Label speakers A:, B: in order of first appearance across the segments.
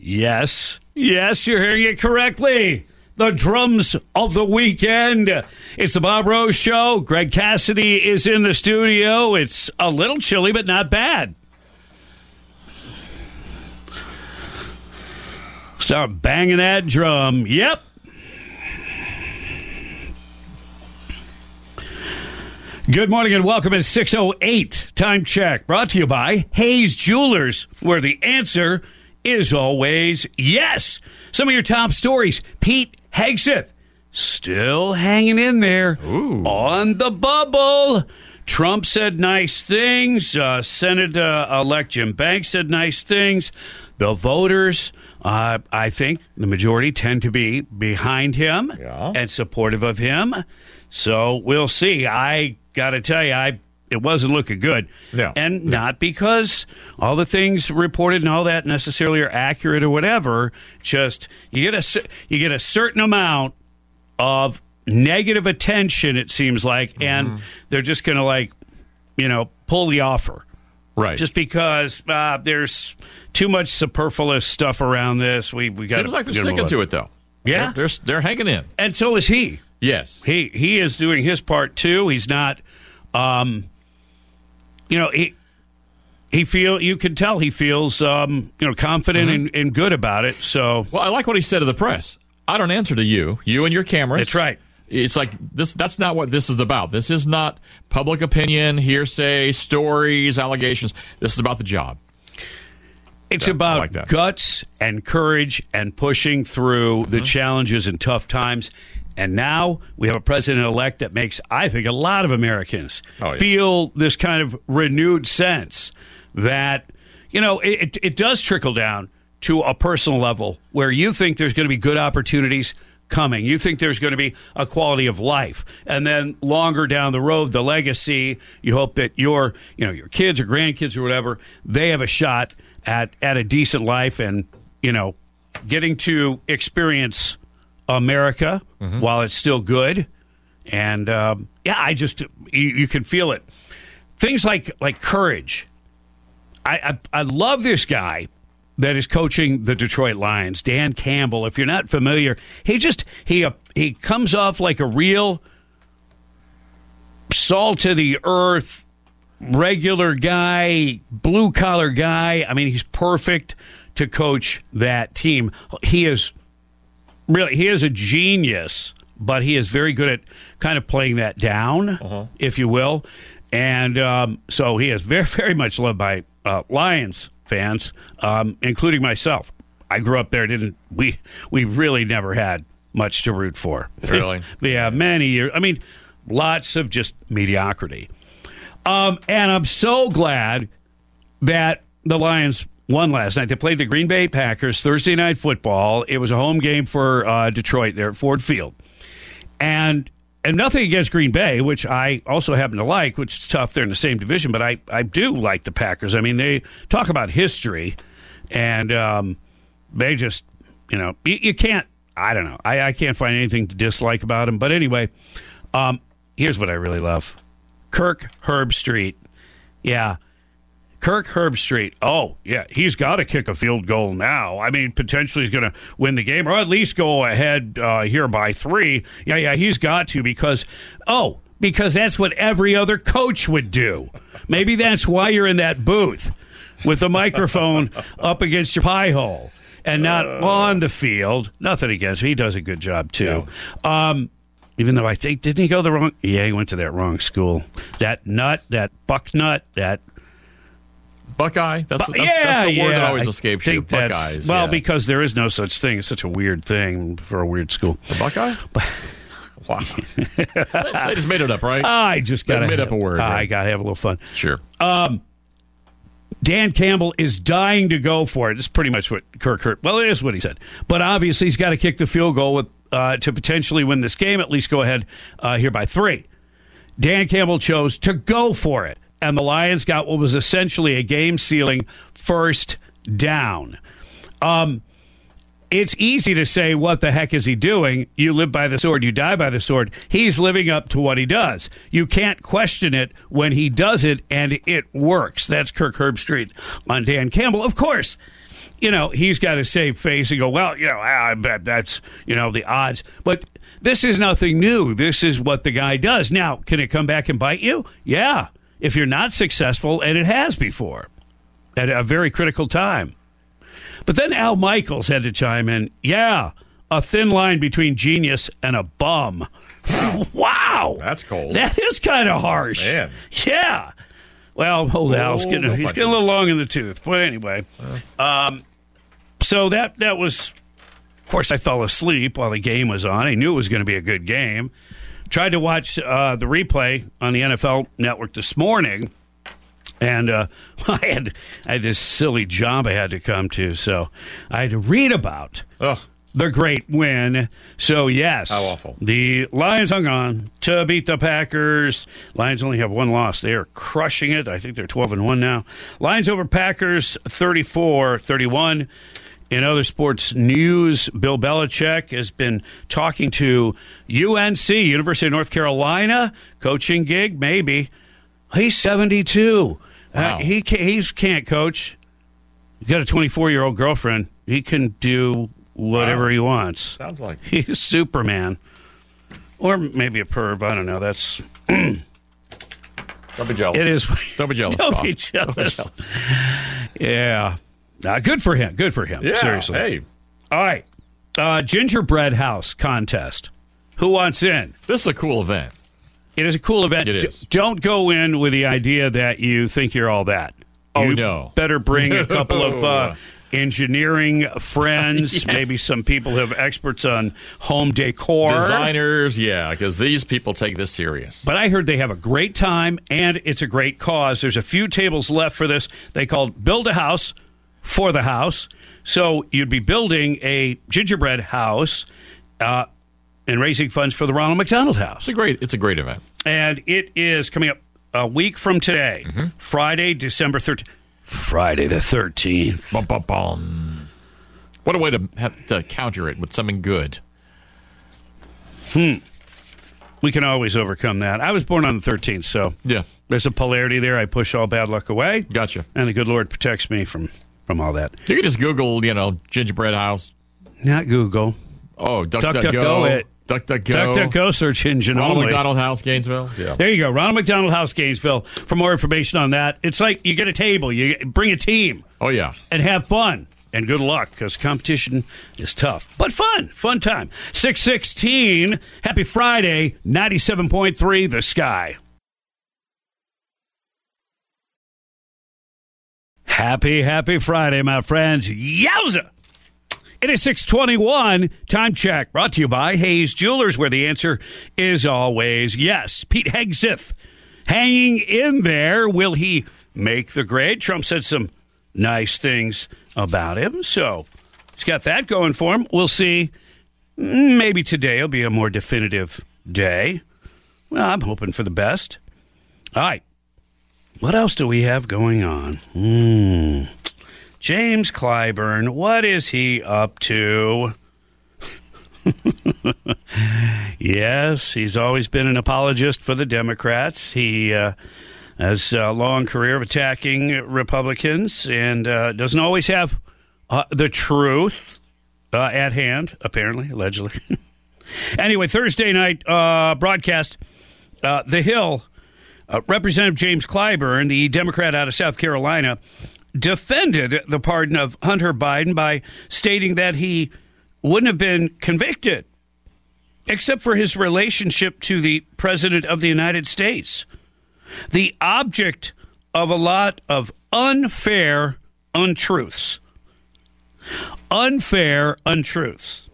A: Yes, you're hearing it correctly. The drums of the weekend. It's the Bob Rose Show. Greg Cassidy is in the studio. It's a little chilly, but not bad. Start banging that drum. Yep. Good morning and welcome at 6:08. Time check brought to you by Hayes Jewelers, where the answer is always yes. Some of your top stories. Pete Hegseth still hanging in there.
B: Ooh.
A: On the bubble. Trump said nice things. Senate-elect Jim Banks said nice things. The voters, I think the majority tend to be behind him and supportive of him. So we'll see. I got to tell you, it wasn't looking good.
B: No.
A: And not because all the things reported and all that necessarily are accurate or whatever. Just you get a certain amount of negative attention, it seems like, and they're just going to pull the offer.
B: Right.
A: Just because there's too much superfluous stuff around this. We got.
B: Seems like they're sticking to it, though.
A: Yeah.
B: They're hanging in.
A: And so is he.
B: Yes.
A: He is doing his part too. He's not you can tell he feels confident and good about it. So
B: well, I like what he said to the press. I don't answer to you and your cameras.
A: That's right.
B: It's like this. That's not what this is about. This is not public opinion, hearsay, stories, allegations. This is about the job.
A: It's about guts and courage and pushing through the challenges and tough times. And now we have a president-elect that makes, I think, a lot of Americans feel this kind of renewed sense that, it does trickle down to a personal level where you think there's going to be good opportunities coming. You think there's going to be a quality of life. And then longer down the road, the legacy, you hope that your kids or grandkids or whatever, they have a shot at a decent life and, getting to experience America while it's still good. And, you can feel it. Things like courage. I love this guy that is coaching the Detroit Lions, Dan Campbell. If you're not familiar, he comes off like a real salt to the earth, regular guy, blue collar guy. I mean, he's perfect to coach that team. He is a genius, but he is very good at kind of playing that down, if you will. And so he is very, very much loved by Lions fans, including myself. I grew up there. We really never had much to root for.
B: Really?
A: Yeah, many years. I mean, lots of just mediocrity. And I'm so glad that the Lions won last night. They played the Green Bay Packers Thursday Night Football. It was a home game for Detroit there at Ford Field. And nothing against Green Bay, which I also happen to like, which is tough. They're in the same division, but I do like the Packers. I mean, they talk about history, and they just, you can't, I don't know. I can't find anything to dislike about them. But anyway, here's what I really love. Kirk Herbstreit. Yeah. Kirk Herbstreit. Oh, yeah, he's got to kick a field goal now. I mean, potentially he's going to win the game or at least go ahead here by 3. Yeah, he's got to because that's what every other coach would do. Maybe that's why you're in that booth with the microphone up against your pie hole and not on the field. Nothing against him. He does a good job, too. Yeah. Even though I think, didn't he go the wrong? Yeah, he went to that wrong school. That buck nut, that...
B: Buckeye? That's the word that always escapes you. Buckeyes.
A: Well, because there is no such thing. It's such a weird thing for a weird school.
B: The Buckeye? Wow. They just made it up, right?
A: I just got to
B: made up a word.
A: I got to have a little fun.
B: Sure.
A: Dan Campbell is dying to go for it. It's pretty much what Kirk Hurt. Well, it is what he said. But obviously, he's got to kick the field goal to potentially win this game. At least go ahead here by 3. Dan Campbell chose to go for it. And the Lions got what was essentially a game-sealing first down. It's easy to say, what the heck is he doing? You live by the sword, you die by the sword. He's living up to what he does. You can't question it when he does it, and it works. That's Kirk Herbstreit on Dan Campbell. Of course, he's got to save face and go, well, I bet that's, the odds. But this is nothing new. This is what the guy does. Now, can it come back and bite you? Yeah, if you're not successful, and it has before at a very critical time. But then Al Michaels had to chime in. Yeah, a thin line between genius and a bum. Wow.
B: That's cold.
A: That is kind of harsh.
B: Man.
A: Yeah. Well, old Al's he's getting a little long in the tooth. But anyway, so that was, of course, I fell asleep while the game was on. I knew it was going to be a good game. Tried to watch the replay on the NFL Network this morning, and I had this silly job I had to come to, so I had to read about the great win. So, yes.
B: How awful.
A: The Lions hung on to beat the Packers. Lions only have one loss. They are crushing it. I think they're 12-1 now. Lions over Packers 34-31. In other sports news, Bill Belichick has been talking to UNC, University of North Carolina, coaching gig, maybe. He's 72.
B: Wow.
A: He can't coach. He's got a 24-year-old girlfriend. He can do whatever he wants.
B: Sounds like
A: he's Superman. Or maybe a perv. I don't know. That's...
B: Don't be jealous.
A: It is.
B: Don't be jealous.
A: Don't be jealous. Yeah. Good for him. Good for him.
B: Yeah,
A: Seriously.
B: Hey.
A: All right. Gingerbread house contest. Who wants in?
B: This is a cool event.
A: It is a cool event.
B: It is.
A: Don't go in with the idea that you think you're all that.
B: Oh,
A: you
B: no.
A: Better bring a couple of engineering friends,
B: Yes.
A: maybe some people who have experts on home decor.
B: Designers, yeah, because these people take this serious.
A: But I heard they have a great time, and it's a great cause. There's a few tables left for this. They called Build a House for the House. So you'd be building a gingerbread house and raising funds for the Ronald McDonald House.
B: It's a great event.
A: And it is coming up a week from today, Friday, December 13th. Friday the 13th.
B: Bum, bum, bum. What a way to counter it with something good.
A: We can always overcome that. I was born on the 13th, so
B: Yeah.
A: there's a polarity there. I push all bad luck away.
B: Gotcha.
A: And the good Lord protects me from all that.
B: You can just Google, gingerbread house.
A: Not Google.
B: Oh,
A: DuckDuckGo it.
B: DuckDuckGo.
A: DuckDuckGo search engine
B: Ronald
A: only.
B: McDonald House, Gainesville. Yeah.
A: There you go. Ronald McDonald House, Gainesville. For more information on that, it's like you get a table, you bring a team,
B: Oh, yeah.
A: and have fun. And good luck, because competition is tough. But fun. Fun time. 6:16. Happy Friday. 97.3 The Sky. Happy Friday, my friends. Yowza! It is 6:21. Time check. Brought to you by Hayes Jewelers, where the answer is always yes. Pete Hegseth hanging in there. Will he make the grade? Trump said some nice things about him, so he's got that going for him. We'll see. Maybe today will be a more definitive day. Well, I'm hoping for the best. All right. What else do we have going on? James Clyburn, what is he up to? Yes, he's always been an apologist for the Democrats. He has a long career of attacking Republicans and doesn't always have the truth at hand, apparently, allegedly. Anyway, Thursday night broadcast, The Hill, Representative James Clyburn, the Democrat out of South Carolina, defended the pardon of Hunter Biden by stating that he wouldn't have been convicted except for his relationship to the President of the United States, the object of a lot of unfair untruths. Unfair untruths.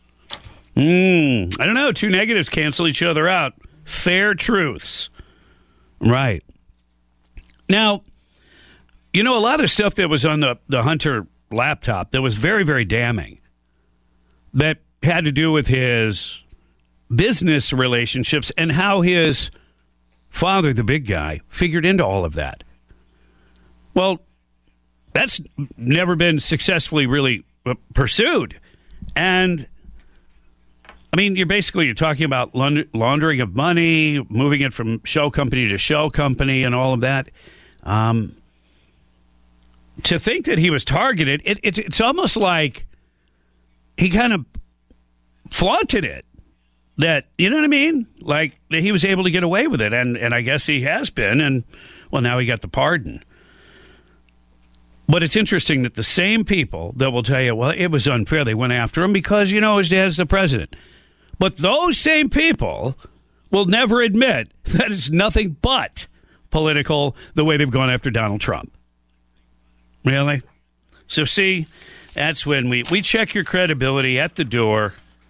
A: I don't know. Two negatives cancel each other out. Fair truths. Right. Now, a lot of stuff that was on the Hunter laptop that was very, very damning that had to do with his business relationships and how his father, the big guy, figured into all of that. Well, that's never been successfully really pursued. And, you're talking about laundering of money, moving it from show company to show company and all of that. to think that he was targeted, it's almost like he kind of flaunted it. That, you know what I mean? Like, that he was able to get away with it, and I guess he has been, and, well, now he got the pardon. But it's interesting that the same people that will tell you, well, it was unfair, they went after him because, you know, his dad's the president. But those same people will never admit that it's nothing but political the way they've gone after Donald Trump. Really? So, see, that's when we check your credibility at the door,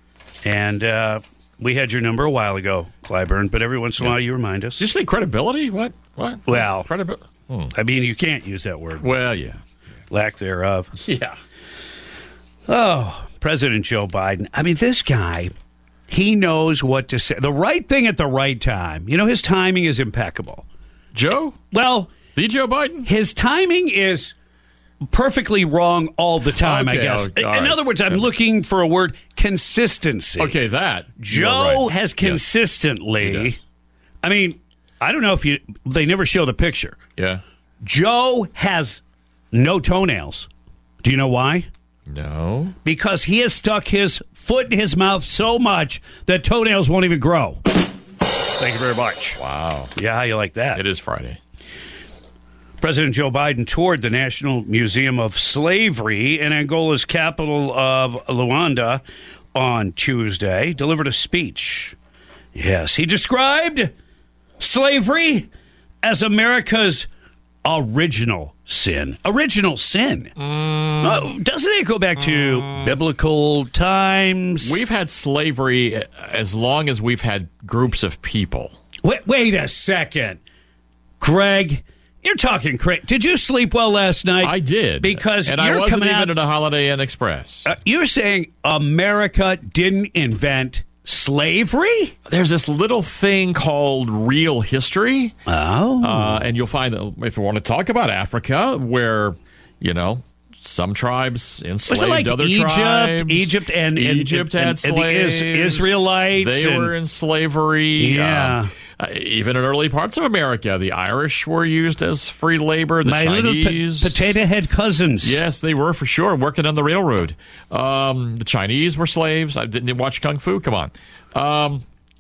A: and we had your number a while ago, Clyburn, but every once in a while you remind us.
B: Did you say credibility? What?
A: Well,
B: credibility.
A: I mean, you can't use that word.
B: Well, yeah.
A: Lack thereof.
B: Yeah.
A: Oh, President Joe Biden. I mean, this guy, he knows what to say. The right thing at the right time. You know, his timing is impeccable.
B: Joe?
A: Well,
B: the Joe Biden?
A: His timing is perfectly wrong all the time,
B: Okay,
A: I guess.
B: all right.
A: In other words, I'm looking for a word, consistency.
B: Okay, that.
A: Joe
B: right.
A: has consistently,
B: He does.
A: I mean, I don't know if they never show the picture.
B: Yeah.
A: Joe has no toenails. Do you know why?
B: No.
A: Because he has stuck his foot in his mouth so much that toenails won't even grow. Thank you very much.
B: Wow.
A: Yeah, how you like that?
B: It is Friday.
A: President Joe Biden toured the National Museum of Slavery in Angola's capital of Luanda on Tuesday, delivered a speech. Yes, he described slavery as America's original sin. Original sin. Doesn't it go back to biblical times?
B: We've had slavery as long as we've had groups of people.
A: Wait a second. Greg, you're talking crazy. Did you sleep well last night?
B: I did.
A: Because
B: and
A: you're
B: I wasn't
A: coming
B: even
A: out,
B: at a Holiday Inn Express.
A: You're saying America didn't invent slavery?
B: There's this little thing called real history.
A: Oh.
B: And you'll find that if you want to talk about Africa, where, you know, some tribes enslaved
A: Was it like
B: other
A: Egypt?
B: tribes.
A: Egypt had slaves.
B: The
A: Israelites.
B: They were in slavery.
A: Yeah.
B: Even in early parts of America, the Irish were used as free labor. The
A: My
B: Chinese,
A: little potato head cousins.
B: yes, they were for sure working on the railroad. The Chinese were slaves. I didn't watch Kung Fu. Come on.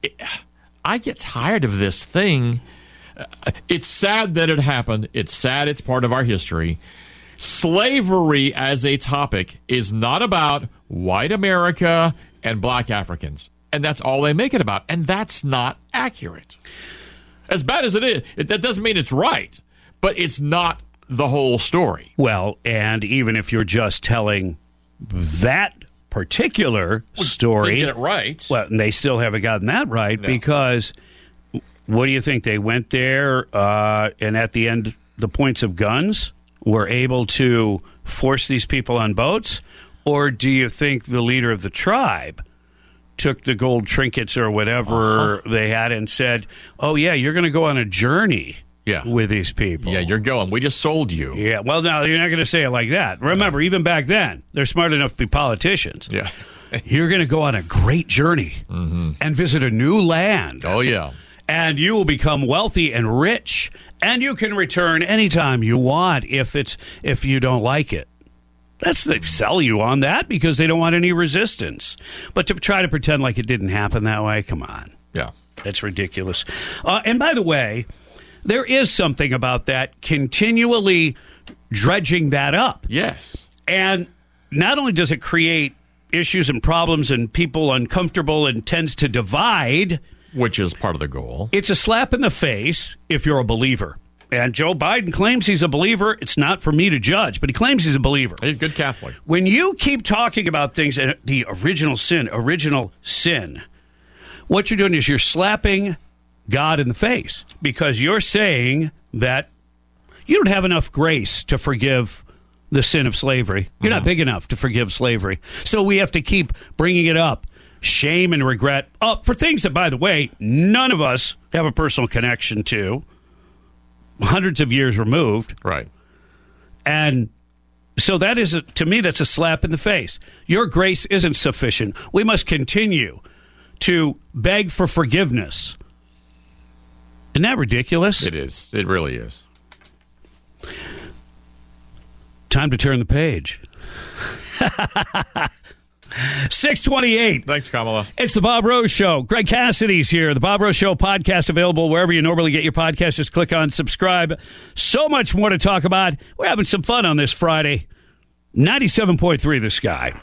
B: I get tired of this thing. It's sad that it happened. It's sad. It's part of our history. Slavery as a topic is not about white America and black Africans. And that's all they make it about. And that's not accurate. As bad as it is, that doesn't mean it's right. But it's not the whole story.
A: Well, and even if you're just telling that particular story.
B: They get it right.
A: Well, and they still haven't gotten that right because what do you think? They went there and at the end, the points of guns were able to force these people on boats? Or do you think the leader of the tribe took the gold trinkets or whatever they had and said, oh, yeah, you're going to go on a journey with these people?
B: Yeah, you're going. We just sold you.
A: Yeah, well, no, you're not going to say it like that. Remember, even back then, they're smart enough to be politicians.
B: Yeah.
A: You're going to go on a great journey and visit a new land.
B: Oh, yeah.
A: And you will become wealthy and rich, and you can return anytime you want if you don't like it. They sell you on that because they don't want any resistance. But to try to pretend like it didn't happen that way, come on.
B: Yeah.
A: That's ridiculous. And by the way, there is something about that continually dredging that up.
B: Yes.
A: And not only does it create issues and problems and people uncomfortable and tends to divide,
B: which is part of the goal,
A: it's a slap in the face if you're a believer. And Joe Biden claims he's a believer. It's not for me to judge, but he claims he's a believer.
B: He's a good Catholic.
A: When you keep talking about things, the original sin, what you're doing is you're slapping God in the face because you're saying that you don't have enough grace to forgive the sin of slavery. You're not big enough to forgive slavery. So we have to keep bringing it up. Shame and regret for things that, by the way, none of us have a personal connection to. Hundreds of years removed.
B: Right.
A: And so that is, to me, that's a slap in the face. Your grace isn't sufficient. We must continue to beg for forgiveness. Isn't that ridiculous?
B: It is. It really is.
A: Time to turn the page. 6:28.
B: Thanks, Kamala.
A: It's the Bob Rose Show. Greg Cassidy's here. The Bob Rose Show podcast available wherever you normally get your podcast. Just click on subscribe. So much more to talk about. We're having some fun on this Friday. 97.3 The Sky.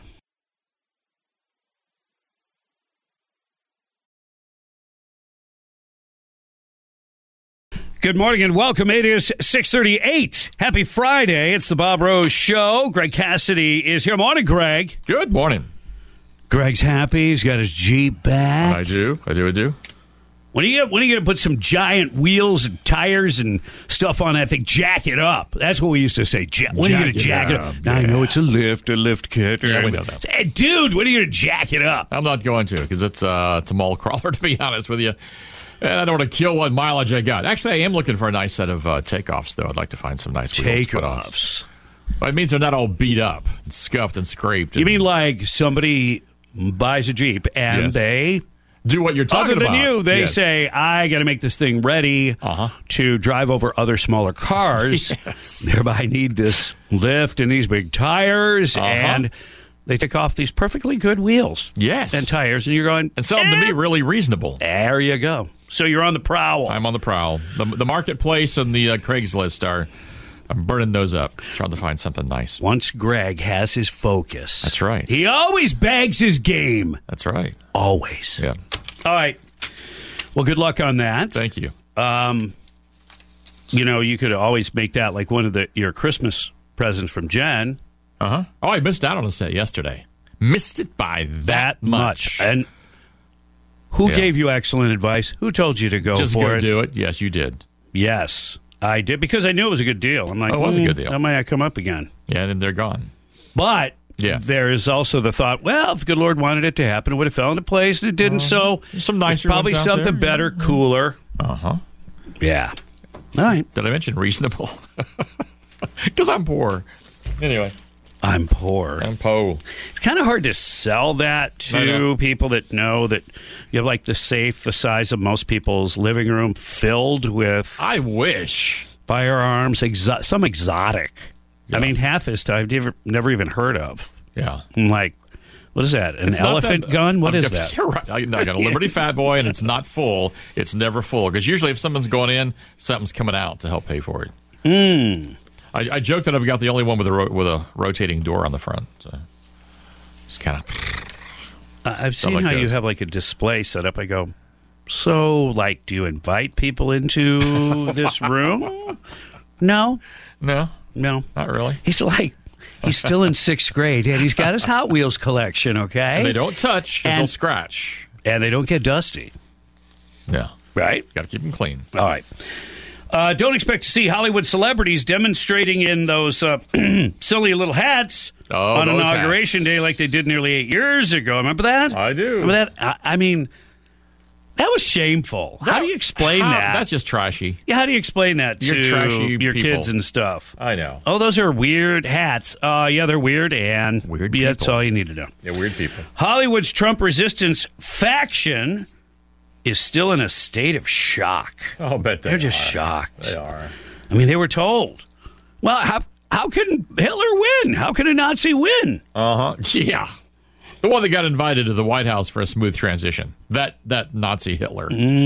A: Good morning and welcome. It is 6:38. Happy Friday. It's the Bob Rose Show. Greg Cassidy is here. Morning, Greg.
B: Good morning.
A: Greg's happy. He's got his Jeep back.
B: I do.
A: When are you going to put some giant wheels and tires and stuff on that thing? Jack it up. That's what we used to say. When are you going to jack it up? Now, I know it's a lift kit.
B: Yeah, we know that.
A: Hey, dude, when are you going to jack it up?
B: I'm not going to because it's a mall crawler, to be honest with you. And I don't want to kill what mileage I got. Actually, I am looking for a nice set of takeoffs, though. I'd like to find some nice wheels to put on.
A: Takeoffs.
B: But it means they're not all beat up, and scuffed, and scraped.
A: You mean like somebody buys a Jeep and
B: Yes.
A: they...
B: do what you're talking
A: Other than
B: about.
A: you, they
B: Yes.
A: say, I got to make this thing ready to drive over other smaller cars.
B: Yes.
A: Thereby need this lift and these big tires. And they take off these perfectly good wheels
B: Yes.
A: and tires. And you're going,
B: And sell them to me really reasonable.
A: there you go. So you're on the prowl.
B: I'm on the prowl. The marketplace and the Craigslist I'm burning those up, trying to find something nice.
A: Once Greg has his focus.
B: That's right.
A: He always bags his game.
B: That's right.
A: Always.
B: Yeah.
A: All right. Well, good luck on that.
B: Thank you.
A: You know, you could always make that like one of your Christmas presents from Jen.
B: Oh, I missed out on a set yesterday. Missed it by that much.
A: And who
B: Yeah.
A: gave you excellent advice? Who told you to go
B: Just
A: for
B: go
A: it?
B: do it. Yes, you did.
A: Yes, I did because I knew it was a good deal. I'm like,
B: Oh, it was a good deal.
A: That might not come up again.
B: Yeah, and they're gone.
A: But
B: Yes.
A: there is also the thought, well, if the good Lord wanted it to happen, it would have fell into place, and it didn't. So
B: some nicer
A: it's probably
B: ones out
A: something
B: there.
A: better, cooler. Yeah. All right.
B: Did I mention reasonable? Because I'm poor. Anyway,
A: I'm poor.
B: I'm po.
A: It's kind of hard to sell that
B: I
A: to
B: know.
A: people that know that you have like the safe the size of most people's living room filled with
B: I wish.
A: firearms, some exotic. I mean, half this stuff I've never even heard of.
B: Yeah.
A: I'm like, what is that? An
B: It's not
A: elephant
B: that-
A: gun? What is that?
B: You're right. I got a Liberty Fat Boy, and it's not full. It's never full. Because usually if someone's going in, something's coming out to help pay for it. I joke that I've got the only one with a rotating door on the front. So it's kind of...
A: I've seen
B: like
A: how you
B: this.
A: have like a display set up. I go, so like, do you invite people into this room? No,
B: No,
A: no.
B: not really.
A: He's still in sixth grade, and he's got his Hot Wheels collection, okay?
B: And they don't touch because
A: And-
B: they'll scratch.
A: And they don't get dusty,
B: Yeah.
A: right?
B: Got to keep them clean.
A: All right. Don't expect to see Hollywood celebrities demonstrating in those silly little hats on
B: those
A: Inauguration
B: hats.
A: Day like they did nearly 8 years ago. Remember that?
B: I do.
A: Remember that? I mean, that was shameful. How do you explain that?
B: That's just trashy.
A: Yeah, how do you explain that
B: You're
A: to
B: trashy
A: your
B: people.
A: kids and stuff?
B: I know.
A: Oh, those are weird hats. Yeah, they're weird, and
B: Weird
A: yeah, that's
B: people.
A: all you need to know.
B: Yeah, weird people.
A: Hollywood's Trump resistance faction is still in a state of shock.
B: I'll bet
A: They're just shocked.
B: They are.
A: I mean, they were told, well, how can Hitler win? How can a Nazi win?
B: Yeah. The one that got invited to the White House for a smooth transition. That Nazi Hitler.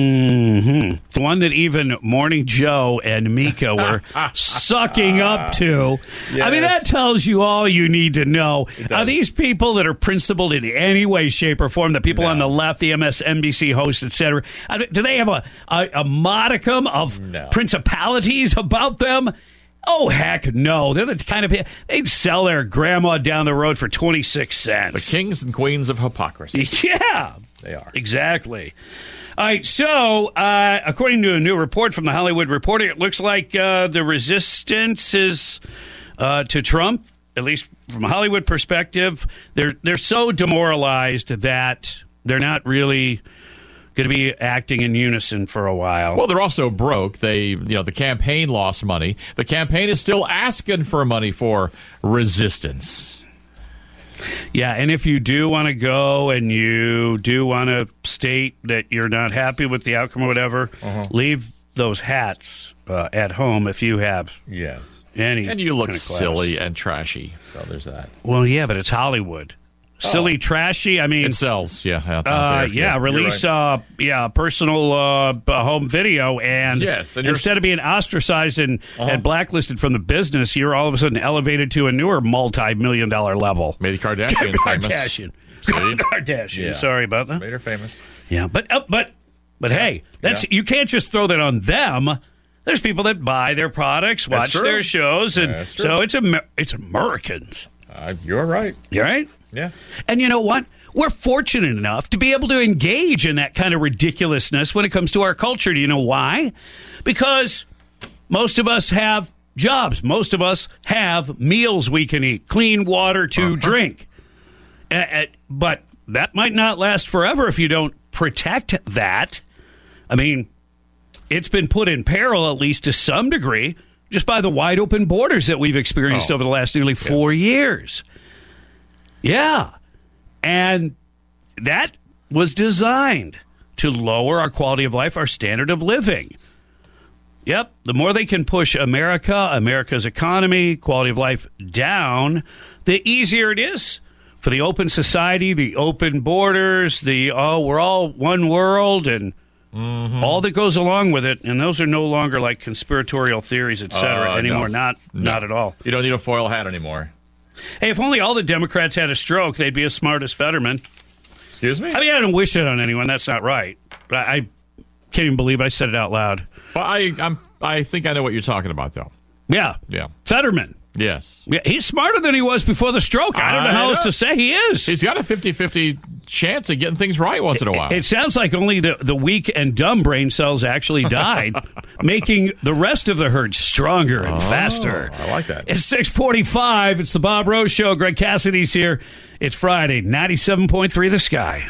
A: The one that even Morning Joe and Mika were sucking up to. I mean, that tells you all you need to know. Are these people that are principled in any way, shape, or form, the people on the left, the MSNBC hosts, etc., do they have a modicum of principalities about them? Oh, heck no. They're the kind of people, they'd sell their grandma down the road for 26
B: The
A: cents.
B: kings and queens of hypocrisy.
A: Yeah.
B: They are.
A: Exactly. All right, so according to a new report from the Hollywood Reporter, it looks like the resistance is to Trump, at least from a Hollywood perspective, they're so demoralized that they're not really going to be acting in unison for a while.
B: Well, they're also broke. The campaign lost money. The campaign is still asking for money for resistance.
A: Yeah, and if you do want to go and you do want to state that you're not happy with the outcome or whatever, leave those hats at home if you have any.
B: And you look
A: kind of class.
B: silly and trashy. So there's that.
A: Well, yeah, but it's Hollywood. Silly, trashy. I mean,
B: It sells. Yeah. out there.
A: yeah.
B: You're
A: Release,
B: right.
A: personal home video, and
B: Yes, and
A: instead of being ostracized and blacklisted from the business, you're all of a sudden elevated to a newer multi-million-dollar level.
B: Made a Kardashian famous.
A: Kardashian.
B: See?
A: Kardashian.
B: Yeah.
A: Sorry about that.
B: Made her famous.
A: Yeah, but hey, you can't just throw that on them. There's people that buy their products, watch
B: true.
A: their shows, and
B: That's true.
A: so it's Americans.
B: You're right.
A: You right?
B: Yeah.
A: And you know what? We're fortunate enough to be able to engage in that kind of ridiculousness when it comes to our culture. Do you know why? Because most of us have jobs. Most of us have meals we can eat, clean water to drink. But that might not last forever if you don't protect that. I mean, it's been put in peril, at least to some degree, just by the wide open borders that we've experienced over the last nearly 4 years. Yeah. And that was designed to lower our quality of life, our standard of living. Yep. The more they can push America's economy, quality of life down, the easier it is for the open society, the open borders, we're all one world, and all that goes along with it. And those are no longer like conspiratorial theories, et cetera, anymore.
B: No.
A: Not at all.
B: You don't need a foil hat anymore.
A: Hey, if only all the Democrats had a stroke, they'd be as smart as Fetterman.
B: Excuse me?
A: I mean, I don't wish it on anyone. That's not right. I can't even believe I said it out loud.
B: Well, I think I know what you're talking about, though.
A: Yeah.
B: Yeah.
A: Fetterman.
B: Yes.
A: Yeah, he's smarter than he was before the stroke. I don't know how else to say he is.
B: He's got a 50-50 chance of getting things right once in a while.
A: It sounds like only the weak and dumb brain cells actually died, making the rest of the herd stronger and faster.
B: I like that.
A: It's 6:45. It's the Bob Rose Show. Greg Cassidy's here. It's Friday, 97.3 The Sky.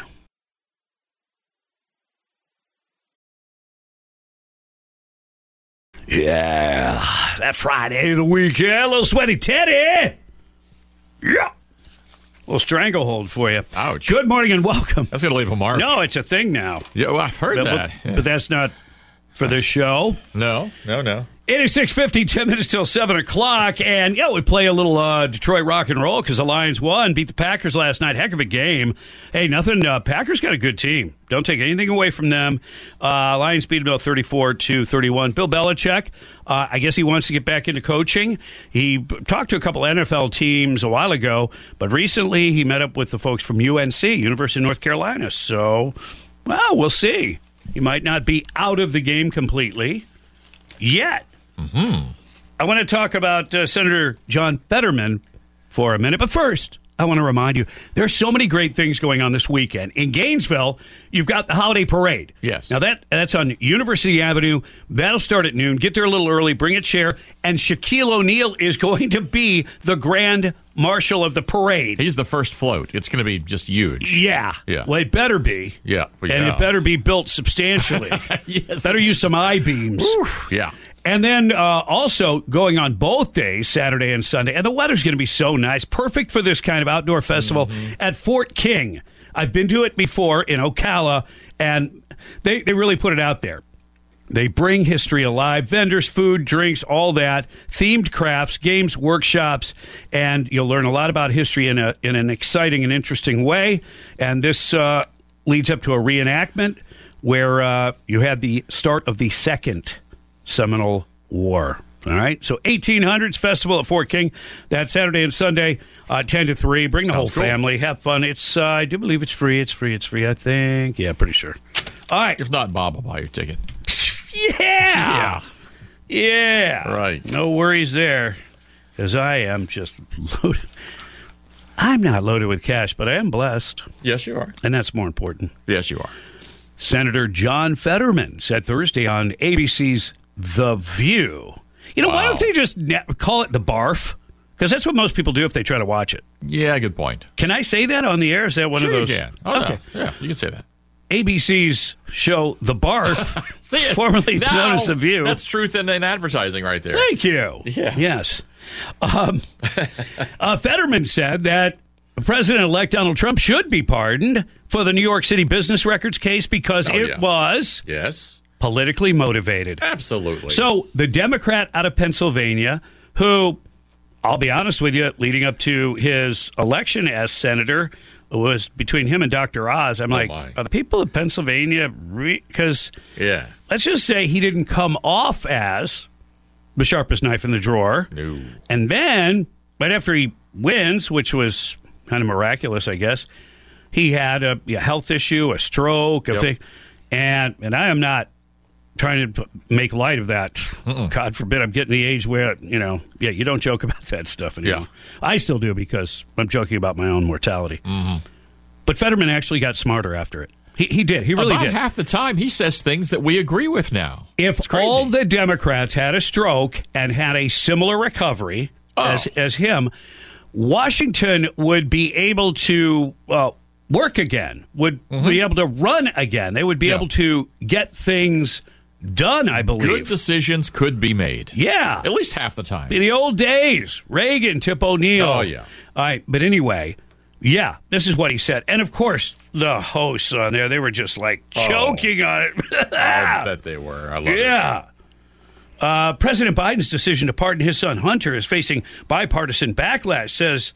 A: Yeah, that Friday of the weekend. A little sweaty Teddy. Yeah. A little stranglehold for you.
B: Ouch.
A: Good morning and welcome.
B: That's going to leave a mark.
A: No, it's a thing now.
B: Yeah, well, I've heard that.
A: But that's not for this show.
B: No.
A: 86:50, 10 minutes till 7 o'clock. And, we play a little Detroit rock and roll because the Lions won, beat the Packers last night. Heck of a game. Hey, nothing. Packers got a good team. Don't take anything away from them. Lions beat them about 34-31. Bill Belichick, I guess he wants to get back into coaching. He talked to a couple NFL teams a while ago, but recently he met up with the folks from UNC, University of North Carolina. So, we'll see. He might not be out of the game completely yet. I want to talk about Senator John Fetterman for a minute. But first, I want to remind you, there's so many great things going on this weekend. In Gainesville, you've got the holiday parade.
B: Yes.
A: Now, that's on University Avenue. That'll start at noon. Get there a little early. Bring a chair. And Shaquille O'Neal is going to be the grand marshal of the parade.
B: He's the first float. It's going to be just huge.
A: Yeah. Well, it better be.
B: Yeah.
A: And it better be built substantially.
B: Yes.
A: Better use some I-beams.
B: Yeah.
A: And then also going on both days, Saturday and Sunday, and the weather's going to be so nice, perfect for this kind of outdoor festival at Fort King. I've been to it before in Ocala, and they really put it out there. They bring history alive, vendors, food, drinks, all that, themed crafts, games, workshops, and you'll learn a lot about history in an exciting and interesting way. And this leads up to a reenactment where you had the start of the Second Seminole War. All right, so 1800s Festival at Fort King. That's Saturday and Sunday, 10 to 3. Bring the whole family. Have fun. It's I do believe it's free. It's free, I think. Yeah, pretty sure. All right.
B: If not, Bob will buy your ticket.
A: Yeah.
B: Right.
A: No worries there, because I am just loaded. I'm not loaded with cash, but I am blessed.
B: Yes, you are.
A: And that's more important.
B: Yes, you are.
A: Senator John Fetterman said Thursday on ABC's The View. Why don't they just call it the barf? Because that's what most people do if they try to watch it.
B: Yeah, good point.
A: Can I say that on the air? Is that one of those?
B: You can. Oh, okay. No. Yeah, you can say that.
A: ABC's show The Barf, formerly known as The View.
B: That's truth in advertising right there.
A: Thank you.
B: Yeah.
A: Yes. Fetterman said that President-elect Donald Trump should be pardoned for the New York City business records case because it was politically motivated.
B: Absolutely.
A: So the Democrat out of Pennsylvania who, I'll be honest with you, leading up to his election as senator, was between him and Dr. Oz. I'm like,
B: my.
A: are the people of Pennsylvania, because
B: Yeah.
A: let's just say he didn't come off as the sharpest knife in the drawer.
B: No.
A: And then, right after he wins, which was kind of miraculous, I guess, he had a health issue, a stroke, a thing. And I am not trying to make light of that. God forbid, I'm getting the age where, you don't joke about that stuff anymore.
B: Yeah.
A: I still do because I'm joking about my own mortality.
B: Mm-hmm.
A: But Fetterman actually got smarter after it. He did. He really
B: About
A: did.
B: half the time, he says things that we agree with now.
A: If
B: It's crazy.
A: all the Democrats had a stroke and had a similar recovery as him, Washington would be able to work again, would be able to run again. They would be able to get things done, I believe.
B: Good decisions could be made.
A: Yeah.
B: At least half the time.
A: In the old days, Reagan, Tip O'Neill.
B: Oh, yeah.
A: All right, but anyway, yeah, this is what he said. And, of course, the hosts on there, they were just, choking on it.
B: I bet they were. I love it.
A: Yeah. President Biden's decision to pardon his son Hunter is facing bipartisan backlash, says,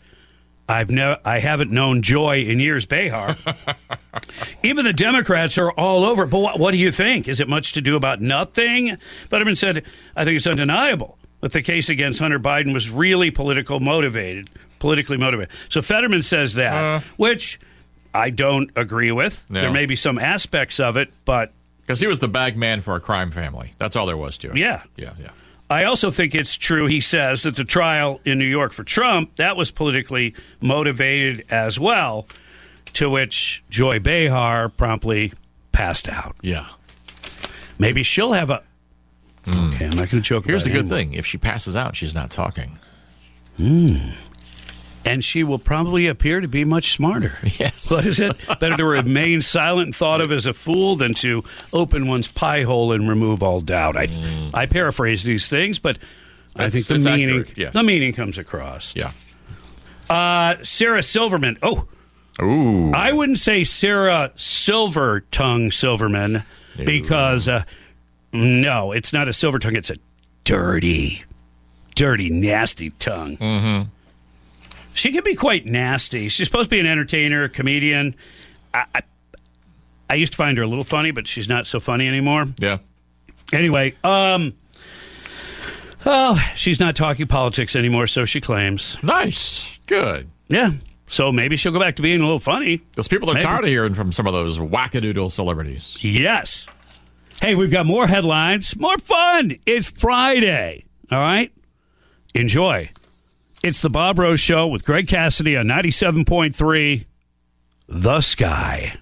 A: I haven't known joy in years, Behar. Even the Democrats are all over. But what do you think? Is it much to do about nothing? Fetterman said, I think it's undeniable that the case against Hunter Biden was really politically motivated. So Fetterman says that, which I don't agree with.
B: No.
A: There may be some aspects of it, but...
B: Because he was the bag man for a crime family. That's all there was to it.
A: Yeah.
B: Yeah.
A: I also think it's true, he says, that the trial in New York for Trump, that was politically motivated as well, to which Joy Behar promptly passed out.
B: Yeah.
A: Maybe she'll have a... Okay, I'm not going to joke
B: Here's
A: about
B: the
A: it
B: good
A: anymore.
B: thing. If she passes out, she's not talking.
A: And she will probably appear to be much smarter.
B: Yes.
A: What is it? Better to remain silent and thought of as a fool than to open one's pie hole and remove all doubt. I paraphrase these things, but I think the
B: it's
A: meaning
B: accurate, yes.
A: the meaning comes across.
B: Yeah.
A: Sarah Silverman. Oh,
B: Ooh.
A: I wouldn't say Sarah Silver Tongue Silverman because, no, it's not a silver tongue. It's a dirty, nasty tongue. Mm-hmm. She can be quite nasty. She's supposed to be an entertainer, a comedian. I used to find her a little funny, but she's not so funny anymore.
B: Yeah.
A: Anyway, she's not talking politics anymore, so she claims.
B: Nice. Good.
A: Yeah. So maybe she'll go back to being a little funny.
B: Because people are
A: Maybe.
B: tired of hearing from some of those wackadoodle celebrities.
A: Yes. Hey, we've got more headlines, more fun. It's Friday. All right? Enjoy. It's the Bob Rose Show with Greg Cassidy on 97.3 The Sky.